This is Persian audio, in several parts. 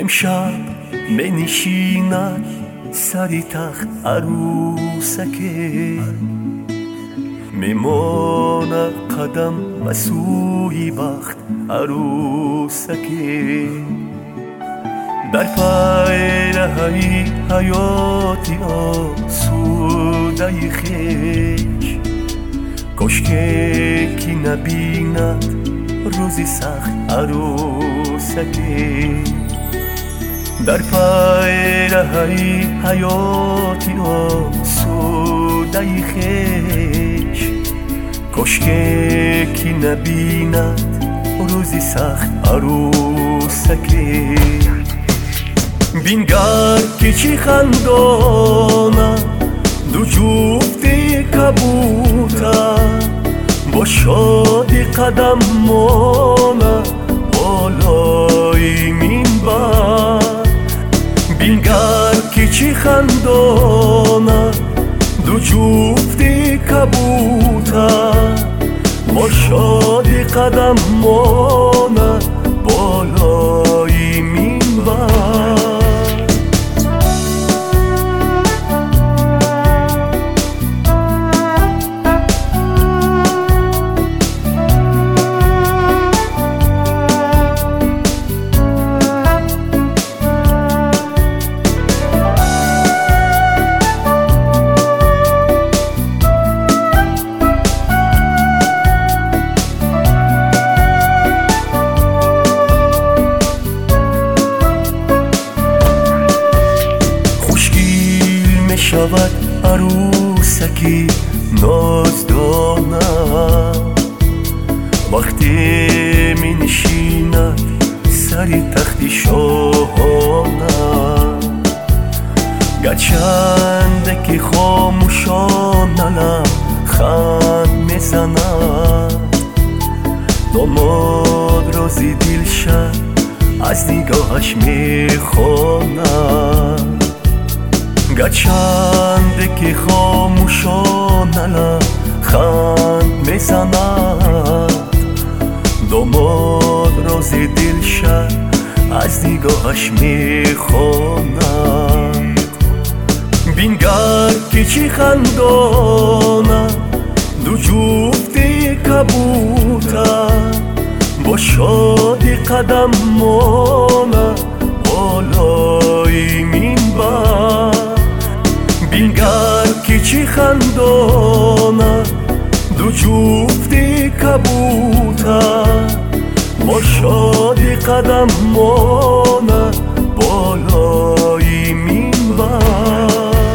امشب بنشیند سری تخت عروسکه، میماند قدم به سوی بخت عروسکه. در پیرهن حیاتی آسوده خویش، کاشکی که نبیند روزی سخت عروسکه. در پیرهن حیاتی آسوده خویش، کاشکی که نبیند روزی سخت عروسکه. بینگر که چی خندانه دو جفت کبوتر، با شادی قدم مانه بالای منبر. بینگر که چی خندانه دو جفت کبوتر، با شادی قدم مانه بالای منبر. شود عروسکی نازدانه، وقتی می نشیند سری تخت شاهانه. گرچند که خاموشانه خند می زند، داماد رازی دلش از نگاهش می خواند. گرچند که خاموشانه خند میزند، داماد راز دلش از نگاهش میخواند. بینگر که چی خندانه دو جفت کبوتر، با شادی قدم مانه بالای منبر. بینگر که چی خندانه دو جفت کبوتر، با شادی قدم مانه بالای منبر.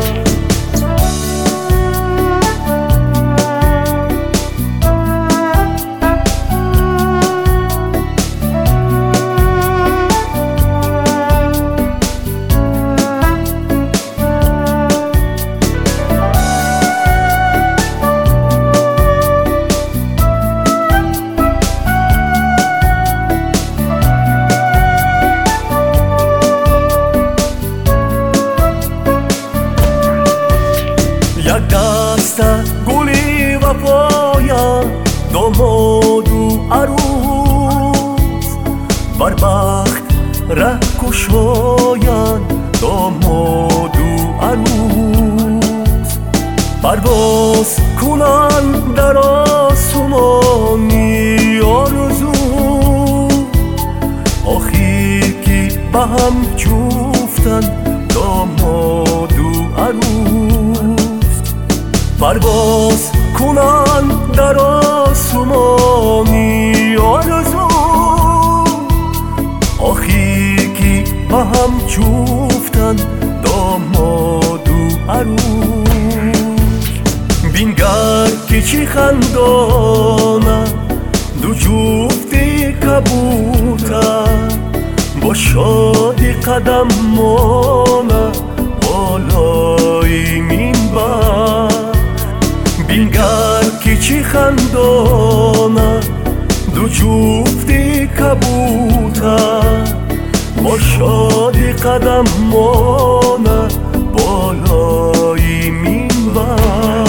یک دست گلی وفایم داماد و عروس، بر بخت ره کشایند داماد و عروس. پرواز کنند در آسمانی آرزو، آخر که به هم جفتند داماد و عروس. پرواز کنند در آسمانی آرزو، آخر که به هم جفتند داماد و عروس. بینگر که چی خندانه دو جفت کبوتر، با شادی قدم مانه بالای منبر. بینگر که چی خندانه دو جفت کبوتر، با شادی قدم مانه بالای منبر.